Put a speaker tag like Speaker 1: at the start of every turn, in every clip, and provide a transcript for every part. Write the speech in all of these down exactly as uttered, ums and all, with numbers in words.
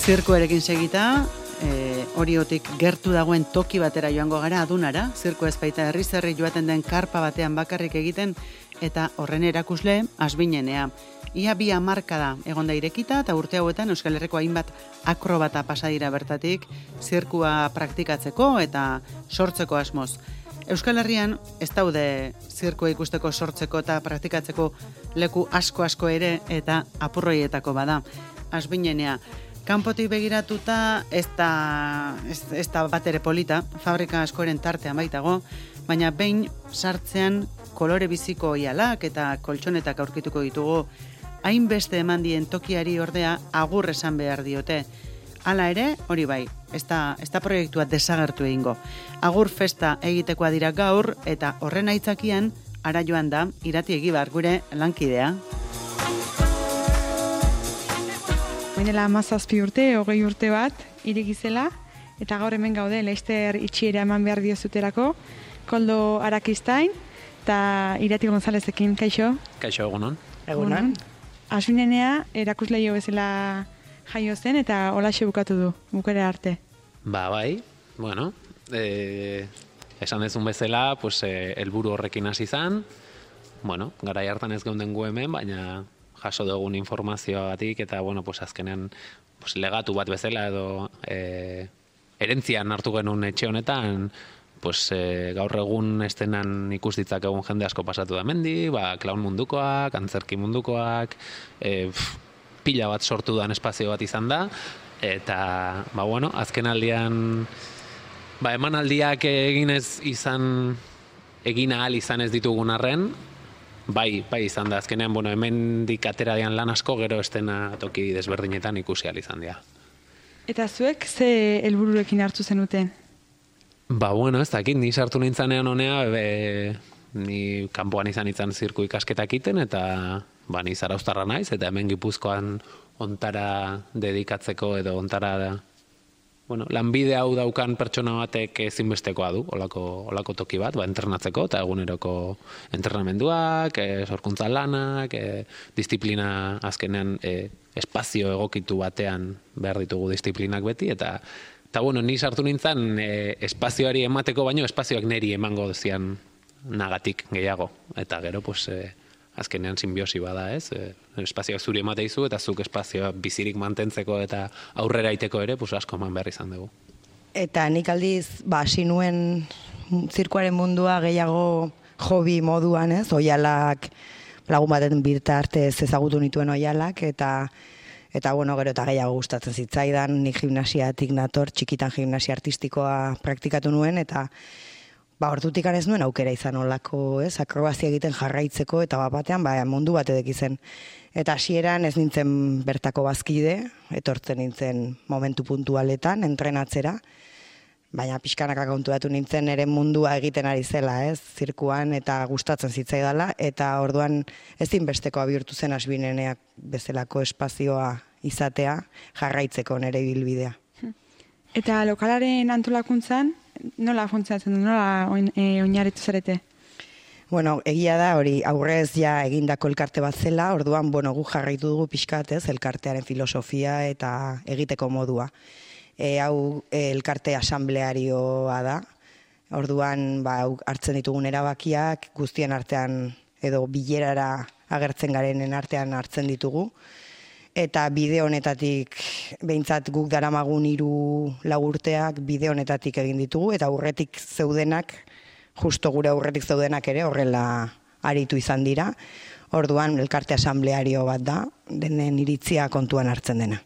Speaker 1: Zirkuarekin segita, e, oriotik gertu dagoen toki batera joango gara adunara, zirkua ez baita herriz herri joaten den karpa batean bakarrik egiten, eta horren erakusle Asbinenea. Ia bi hamarkada egon da irekita, eta urte hauetan Euskal Herriko hainbat akrobata pasa dira bertatik, zirkua praktikatzeko eta sortzeko asmoz. Euskal Herrian ez daude zirkua ikusteko, sortzeko eta praktikatzeko leku asko-asko ere, eta apurroietako bada. Asbinenea. Kanpotik begiratuta ez da, ez, ez da bat ere polita, fabrika askoren tartean baitago, baina behin sartzean kolore biziko oihalak eta koltsonetak aurkituko ditugu, hainbeste eman dien tokiari ordea agur esan behar diote. Hala ere, hori bai, ez da, ez da proiektua desagertu egingo. Agur festa egitekoa dira gaur, eta horren aitzakian, ara joan da, Irati Egibar, gure lankidea.
Speaker 2: Bainela hamazazpi urte, hogei urte bat, irikizela, eta gaur hemen gaude, Leister itxiera eman behar diozuterako, Koldo Arakistain, eta Irati Gonzalezekin, kaixo?
Speaker 3: Kaixo, egunon.
Speaker 2: Egunon. Asbinenea, erakusleio bezala jaio zen, eta holaxe bukatu du, bukera arte.
Speaker 3: Ba, bai, bueno, e, esan dezun bezala, pues, e, helburu horrekin hasi izan, bueno, garai hartan ez geunden gu hemen, baina jaso dugun informazioagatik, eta, bueno, pues, azkenean pues, legatu bat bezala edo e, erentzian hartu genuen etxe honetan, pues, e, gaur egun estenan ikus ditzakegun jende asko pasatu da mendi, ba, klaun mundukoak, antzerki mundukoak, e, pff, pila bat sortu dan espazio bat izan da, eta, ba, bueno, azken aldian, ba, emanaldiak eginez izan, egin ahal izan ez ditugun arren, Bai, bai izan da, azkenean, bueno, hemen atera dian lan asko, gero estena toki desberdinetan ikusi ahal izan dira.
Speaker 2: Eta zuek, ze helbururekin hartu zenuten?
Speaker 3: Ba, bueno, ez dakit, ni sartu nintzanean honea, be, ni kanpoan izan izan zirku ikasketak iten, eta ba, ni zarauztarra naiz, eta hemen Gipuzkoan ontara dedikatzeko edo ontara da. Bueno, lanbide hau daukan pertsona batek ezinbestekoa du, olako, olako toki bat, ba, entrenatzeko, eta eguneroko entrenamenduak, e, sorkuntza lanak, e, disiplina azkenean e, espazio egokitu batean behar ditugu disiplinak beti, eta, eta bueno, ni sartu nintzen e, espazioari emateko baino, espazioak neri emango zian nagatik gehiago, eta gero, pues, e, azkenean simbiosi bada, ez? E, espazioak zuri emateizu eta zuk espazioa bizirik mantentzeko eta aurrera iteko ere, pues asko eman behar izan dugu.
Speaker 4: Eta nik aldiz, ba, hasi nuen zirkuaren mundua gehiago hobi moduan, ez? Oihalak, lagun baten bitartez ezagutu nituen oihalak, eta eta bueno, gero eta gehiago gustatzen zitzaidan, nik gimnasiatik nator, txikitan gimnasia artistikoa praktikatu nuen, eta ba, hortutik ez nuen aukera izan olako, ez, akrobazia egiten jarraitzeko, eta bat batean, ba, mundu bat edek izan. Eta hasieran ez nintzen bertako bazkide, etortzen nintzen momentu puntualetan, entrenatzera, baina pixkanaka kontuatu nintzen ere mundua egiten ari zela, ez, zirkuan, eta gustatzen zitzaidala, eta orduan ezinbesteko bihurtu zen Asbineneak bezalako espazioa izatea, jarraitzeko nere ibilbidea.
Speaker 2: Eta lokalaren antolakuntzan, nola funtzionatzen du, nola oin, e, oinarritu zarete?
Speaker 4: Bueno, egia da, hori aurrez ja egindako elkarte bat zela, orduan, bueno, gu jarraitu dugu pixkatez, elkartearen filosofia eta egiteko modua. E, hau e, elkarte asamblearioa da, orduan, ba, hartzen ditugun erabakiak, guztien artean edo bilerara agertzen garenen artean hartzen ditugu, eta bide honetatik, behintzat guk daramagun hiru lau urteak bide honetatik egin ditugu, eta aurretik zeudenak, justo gure aurretik zeudenak ere horrela aritu izan dira. Orduan, elkarte asambleario bat da, denen iritzia kontuan hartzen dena.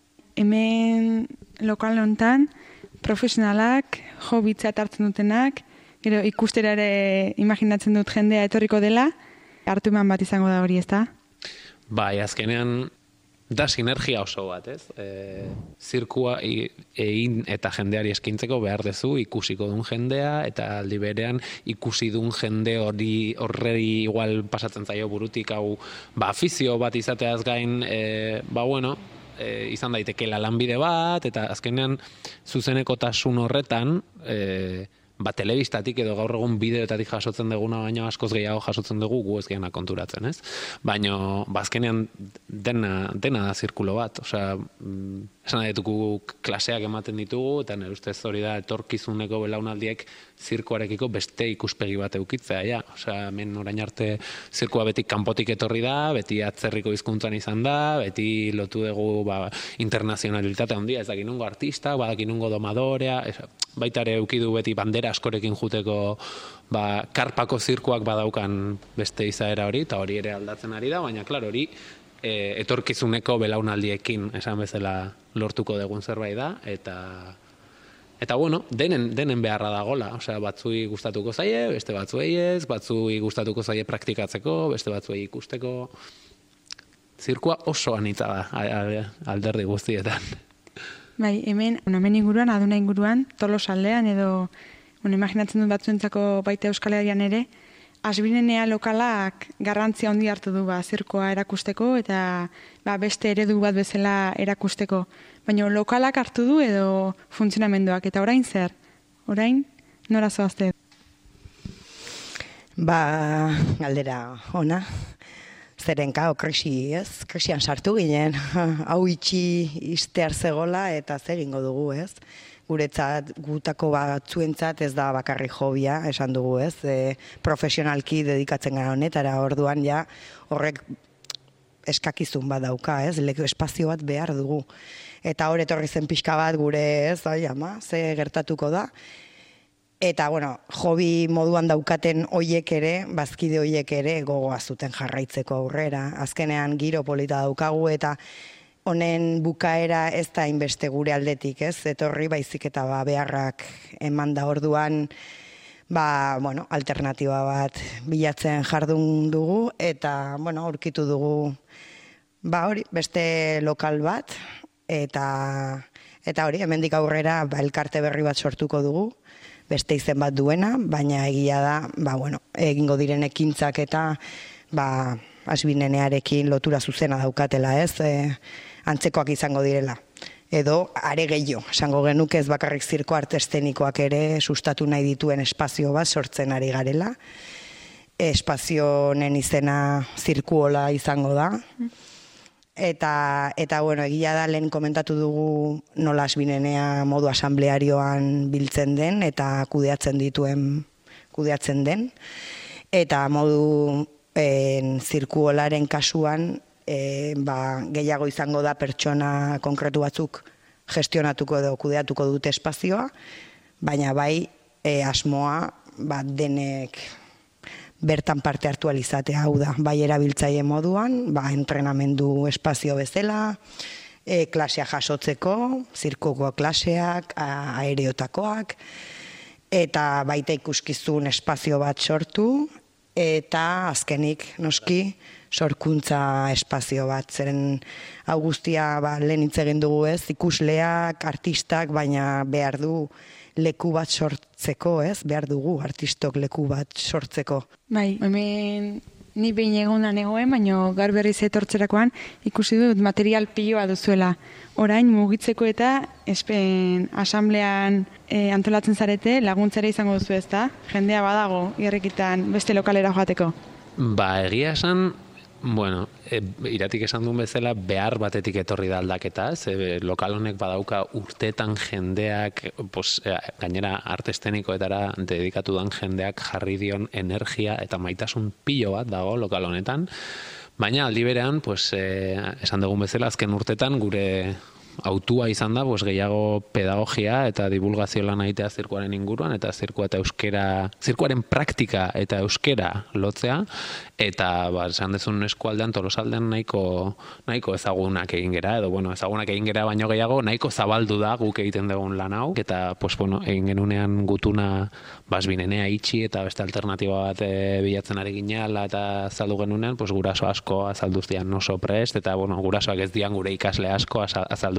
Speaker 2: Hemen lokal honetan, profesionalak, hobitzat hartzen dutenak, gero ikustera ere imaginatzen dut jendea etorriko dela, hartu eman bat izango da hori, ezta?
Speaker 3: Bai, azkenean, da sinergia oso bat, ez? E, zirkua egin eta jendeari eskintzeko behar dezu ikusiko duen jendea, eta aldi berean ikusi duen jende hori horreri igual pasatzen zaio burutik hau, ba, afizio bat izateaz gain, e, ba, bueno, e, izan daitekeela lanbide bat, eta azkenean zuzenekotasun horretan, e, ba, telebistatik edo gaur egun bideoetatik jasotzen duguna baino askoz gehiago jasotzen dugu gu ez gehiago konturatzen, ez? Baina, bazkenean dena, dena da zirkulo bat, osea, esan ditugu klaseak ematen ditugu, eta nire ustez hori da etorkizuneko belaunaldiek zirkoarekiko beste ikuspegi bat eukitzea, ja. Osea, hemen orain arte zirkoa beti kanpotik etorri da, beti atzerriko hizkuntzan izan da, beti lotu dugu ba, internazionalitate handia, ez dakin nungo artista, badakin nungo domadorea, ez, baita ere eukidu beti bandera askorekin juteko ba, karpako zirkoak badaukan beste izaera hori, eta hori ere aldatzen ari da, baina, klar, hori e, etorkizuneko belaunaldiekin esan bezala lortuko dugun zerbait da, eta Eta bueno, denen, denen beharra dagola, osea, batzui gustatuko zaie, beste batzuei ez, batzui gustatuko zaie praktikatzeko, beste batzuei ikusteko. Zirkua oso anitza da, alderdi guztietan.
Speaker 2: Bai, hemen, hemen inguruan, aduna inguruan, Tolosaldean edo, bueno, imaginatzen dut batzuentzako baita Euskal Herrian ere, Asbinenea lokalak garrantzia handi hartu du ba, zirkoa erakusteko eta ba, beste eredu bat bezala erakusteko. Baina lokalak hartu du edo funtzionamenduak. Eta orain zer? Orain, nora zoazte?
Speaker 4: Ba, galdera ona. Zeren kao, krisi, ez? Krisian sartu ginen. Hau itxi iztear zegola eta zer ingo dugu, ez? Guretzat, gutako batzuentzat ez da bakarri hobia, esan dugu, ez? E, profesionalki dedikatzen gara honetara, orduan ja horrek eskakizun bat dauka, ez? Leku espazio bat behar dugu. Eta hor etorri zen pixka bat gure, ez? Ai, ama, ze gertatuko da. Eta, bueno, hobi moduan daukaten hoiek ere, bazkide hoiek ere gogoa zuten jarraitzeko aurrera. Azkenean giro polita daukagu eta honen bukaera ez da inbeste gure aldetik, ez? Etorri baizik eta ba, beharrak eman da orduan ba, bueno, alternatiba bat bilatzen jardun dugu eta bueno, aurkitu dugu ba, hori, beste lokal bat eta eta hori, hemendik aurrera ba, elkarte berri bat sortuko dugu, beste izen bat duena, baina egia da, ba, bueno, egingo diren ekintzak eta ba, Asbinenearekin lotura zuzena daukatela, ez? E, antzekoak izango direla. Edo, are gehiago, esango genuke ez bakarrik zirko arte eszenikoak ere sustatu nahi dituen espazio bat sortzen ari garela. Espazio honen izena zirkuola izango da. Eta, eta bueno, egia da lehen komentatu dugu nola Asbinenea modu asamblearioan biltzen den eta kudeatzen dituen, kudeatzen den. Eta modu en, zirkuolaren kasuan e, ba, gehiago izango da pertsona konkretu batzuk gestionatuko edo kudeatuko dute espazioa, baina bai e, asmoa ba, denek bertan parte hartu alizatea, hau da, bai erabiltzaile moduan, ba, entrenamendu espazio bezala, e, klasea jasotzeko, zirkoko klaseak, aereotakoak, eta baita ikuskizun espazio bat sortu, eta azkenik noski sorkuntza espazio bat, zeren hau guztia ba, lehen hitz egin dugu ez, ikusleak, artistak, baina behar du leku bat sortzeko, ez? Behar dugu artistok leku bat sortzeko.
Speaker 2: Bai, hemen ni behin egunan egoen, baina gaur berriz etortzerakoan ikusi dut material piloa duzuela. Orain mugitzeko eta espen asamblean e, antolatzen zarete laguntzera izango duzu, ezta? Jendea badago irrikitan beste lokalera joateko.
Speaker 3: Ba, egia esan, bueno, e, iratik esan duen bezala behar batetik etorri da aldaketa, ze lokal honek badauka urteetan jendeak, pos, e, gainera arte eszenikoetara dedikatu dan jendeak jarri dion energia eta maitasun pilo bat dago lokal honetan, baina aldi berean, pues, e, esan dugun bezala, azken urteetan gure autua izan da, pues, gehiago pedagogia eta divulgazio lan egitea zirkuaren inguruan, eta zirkua eta euskera, zirkuaren praktika eta euskera lotzea, eta ba, esan dezun eskualdean, Tolosaldean nahiko, nahiko ezagunak egin gera, edo bueno, ezagunak egin gera baino gehiago, nahiko zabaldu da guk egiten dugun lan hau, eta pues, bueno, egin genunean gutuna Asbinenea itxi eta beste alternatiba bat e, bilatzen ari gineala eta azaldu genunean, pues, guraso asko azaldu zian oso prest, eta bueno, gurasoak ez dian gure ikasle asko azaldu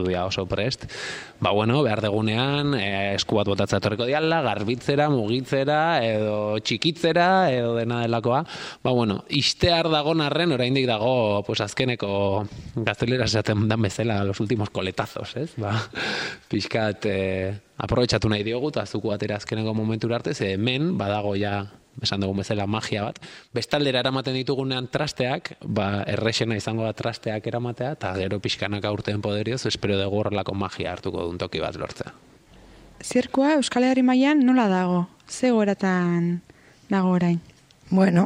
Speaker 3: agertu dira oso prest. Ba, bueno, behar degunean, e, esku bat botatza etorriko diala, garbitzera, mugitzera, edo txikitzera, edo dena delakoa. Ba, bueno, istear dago narren, oraindik dago, pues, azkeneko gaztelera esaten dan bezala, los últimos coletazos, ez? Ba, pixkat, e, aprobetxatu nahi diogu, eta zuku batera azkeneko momentura arte, ze hemen, badago ja, esan dugun bezala magia bat. Bestaldera eramaten ditugunean trasteak, ba, errexena izango da trasteak eramatea, eta gero pixkanaka urteen poderioz, espero dugu horrelako magia hartuko duen toki bat lortzea.
Speaker 2: Zirkua Euskal Herri mailan nola dago? Ze goratan dago orain?
Speaker 4: Bueno,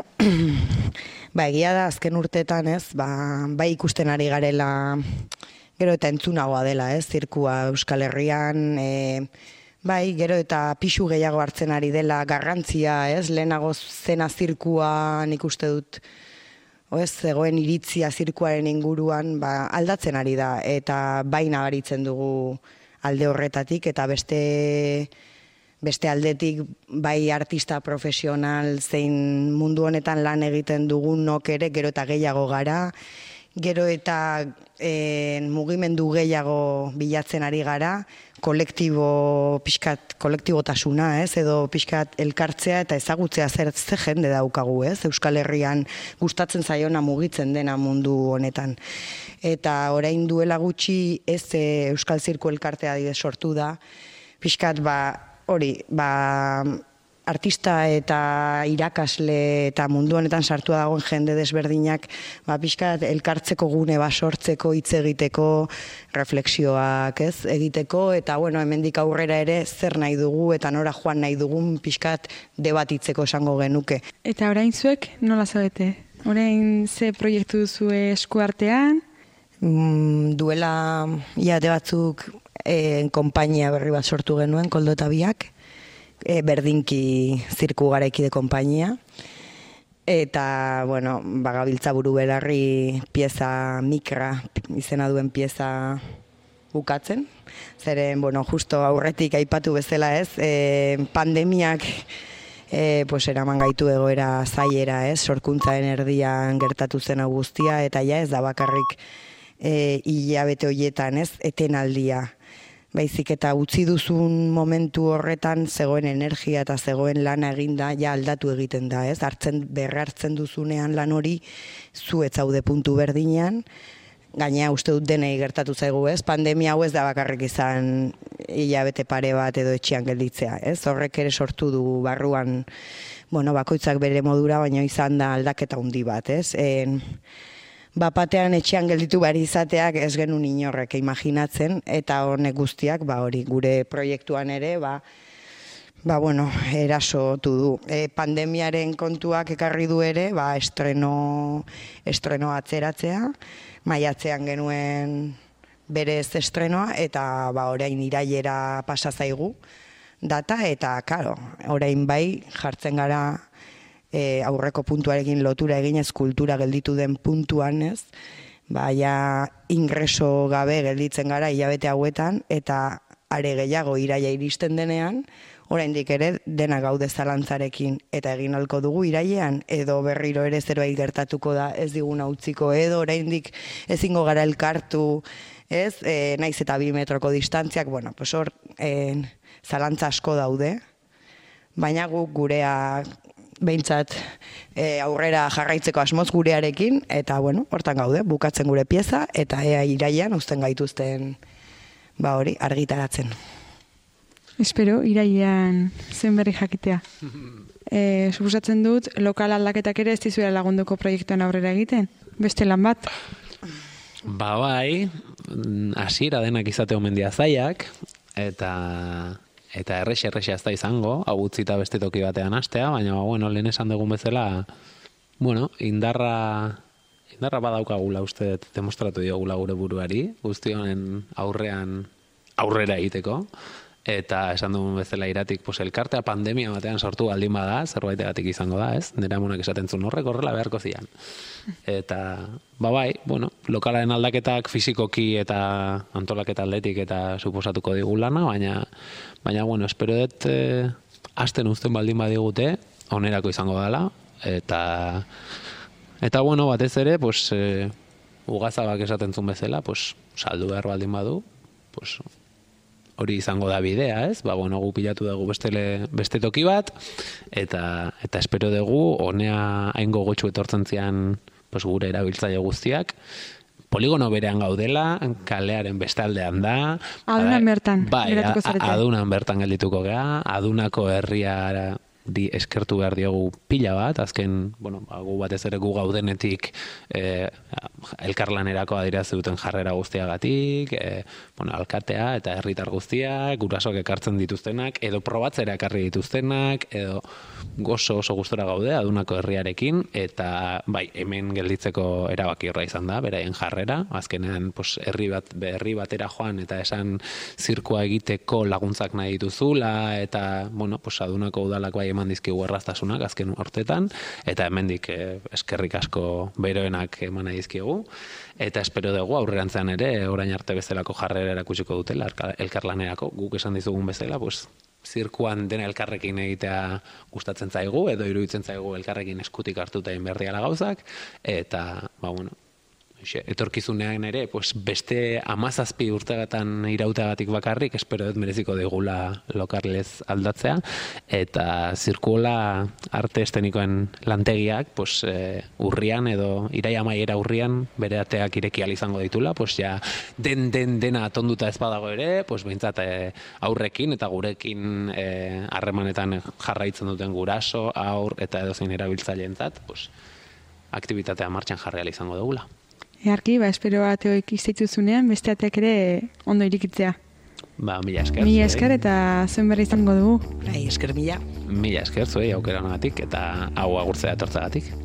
Speaker 4: ba, egia da azken urteetan, ez, ba, bai ikusten ari garela, gero eta entzunagoa dela, ez, zirkua Euskal Herrian, e, bai, gero eta pixu gehiago hartzen ari dela garrantzia, ez, lehenago zena zirkua nik uste dut, ez, zegoen iritzia zirkuaren inguruan, ba, aldatzen ari da, eta bai nabaritzen dugu alde horretatik, eta beste, beste aldetik bai artista profesional zein mundu honetan lan egiten dugunok ere, gero eta gehiago gara, gero eta e, mugimendu gehiago bilatzen ari gara, kolektibo, pixkat, kolektibotasuna, ez, edo pixkat elkartzea eta ezagutzea zer ze jende daukagu, ez, Euskal Herrian gustatzen zaiona mugitzen dena mundu honetan. Eta orain duela gutxi ez e, Euskal Zirku elkartea adibidez sortu da, pixkat, ba, hori, ba, artista eta irakasle eta mundu honetan sartua dagoen jende desberdinak ba, pixkat elkartzeko gune basortzeko, hitz egiteko, refleksioak ez egiteko, eta bueno, hemendik aurrera ere zer nahi dugu eta nora joan nahi dugun pixkat debatitzeko esango genuke.
Speaker 2: Eta orain zuek nola zaudete? Orain ze proiektu duzu esku artean?
Speaker 4: Mm, duela hilabete batzuk e, konpainia berri bat sortu genuen, Koldo eta biak, E, berdinki zirku garaikide konpainia, eta, bueno, bagabiltza buru belarri pieza mikra izena duen pieza bukatzen. Zeren, bueno, justo aurretik aipatu bezala ez, e, pandemiak e, pues, eraman gaitu egoera zailera ez, sorkuntzaren erdian gertatu zen hau guztia, eta ja ez da bakarrik e, hilabete horietan ez, etenaldia. Baizik eta utzi duzun momentu horretan zegoen energia eta zegoen lana eginda ja aldatu egiten da, ez? Hartzen berrartzen duzunean lan hori zu ez zaude puntu berdinean. Gainea uste dut denei gertatu zaigu, ez? Pandemia hau ez da bakarrik izan hilabete pare bat edo etxean gelditzea, ez? Horrek ere sortu du barruan, bueno, bakoitzak bere modura, baina izan da aldaketa handi bat, ez? En, Bapatean etxean gelditu bari izateak ez genuen inorrek imaginatzen, eta honek guztiak, ba hori, gure proiektuan ere, ba, ba bueno, erasotu du. E, pandemiaren kontuak ekarri du ere, ba, estreno, estreno atzeratzea, maiatzean genuen berez estrenoa, eta ba, orain irailera pasa zaigu data, eta, karo, orain bai jartzen gara, E, aurreko puntuarekin lotura eginez kultura gelditu den puntuan, ez? Ba, ja ingreso gabe gelditzen gara hilabete hauetan, eta are gehiago iraia iristen denean, oraindik ere dena gaude zalantzarekin, eta egin halko dugu irailean, edo berriro ere zerbait gertatuko da ez diguna utziko, edo oraindik ezingo gara elkartu, ez? E, naiz eta bi metroko distantziak, bueno, pues hor e, zalantza asko daude, baina guk gurea behintzat e, aurrera jarraitzeko asmoz gurearekin, eta bueno, hortan gaude, bukatzen gure pieza, eta ea irailean uzten gaituzten ba hori argitaratzen.
Speaker 2: Espero, irailean zen berri jakitea. E, suposatzen dut, lokal aldaketak ere ez dizuela lagunduko proiektuan aurrera egiten? Beste lan bat?
Speaker 3: Ba bai, hasiera denak izate omen dia zaiak, eta... Eta errexe-errexe ez da izango, hau utzita beste toki batean hastea, baina, bueno, lehen esan dugun bezala, bueno, indarra, indarra badaukagula uste demostratu diogula gure buruari, guzti honen aurrean aurrera egiteko, eta esan dugun bezala iratik, pues, elkartea pandemia batean sortu baldin bada, zerbaitegatik izango da, ez? Nera amonak esaten zuen horrek horrela beharko zian. Eta, ba bai, bueno, lokalaren aldaketak fisikoki eta antolaketa aldetik eta suposatuko digu lana, baina, baina, bueno, espero dut eh, asten uzten baldin badigute, onerako izango dela, eta, eta bueno, batez ere, pues, eh, ugazabak esaten zuen bezala, pues, saldu behar baldin badu, pues, hori izango da bidea, ez? Ba, bueno, gu pilatu dugu bestele, beste toki bat, eta, eta espero dugu, honea hain gogotsu etortzen zian pues, gure erabiltzaile guztiak, poligono berean gaudela, kalearen bestaldean da.
Speaker 2: Adunan bertan,
Speaker 3: bai,
Speaker 2: geratuko zarete.
Speaker 3: adunan bertan geldituko gea, adunako herriara di eskertu behar diogu pila bat, azken, bueno, gu batez ere gu gaudenetik eh, elkarlanerako adirazi duten jarrera guztiagatik, eh, bueno, alkatea eta herritar guztiak, gurasoak ekartzen dituztenak, edo probatzera ekarri dituztenak, edo gozo oso gustora gaude adunako herriarekin, eta bai, hemen gelditzeko erabaki horra izan da, beraien jarrera, azkenean pues, herri bat, herri batera joan eta esan zirkua egiteko laguntzak nahi dituzula, eta, bueno, pues, adunako udalak bai eman dizkigu erraztasunak azken urtetan, eta hemendik eh, eskerrik asko beroenak eman nahi dizkigu, eta espero dugu aurrerantzean ere orain arte bezalako jarrera erakutsiko dutela elkarlanerako, guk esan dizugun bezala, pues, zirkuan dena elkarrekin egitea gustatzen zaigu, edo iruditzen zaigu elkarrekin eskutik hartuta egin behar diala gauzak, eta, ba, bueno, etorkizunean ere, pues, beste amazazpi urtegatan irauteagatik bakarrik, espero dut mereziko digula lokarlez aldatzea, eta zirkuola arte estenikoen lantegiak, pues, eh, urrian edo iraia amaiera urrian bere ateak ireki ahal izango ditula, pues, ja, den, den, dena atonduta ez badago ere, pues, behintzat eh, aurrekin eta gurekin harremanetan eh, jarraitzen duten guraso, aur eta edozein erabiltzaileentzat, pues, aktibitatea martxan jarri ahal izango dugula.
Speaker 2: Earki, ba, espero ateoik izteituzunean, beste ateak ere ondo irikitzea.
Speaker 3: Ba, mila esker.
Speaker 2: Mila esker eta zuen berri izango dugu.
Speaker 4: Bai, esker mila.
Speaker 3: Mila esker zuei aukera honagatik eta hau agurtzea etortzagatik.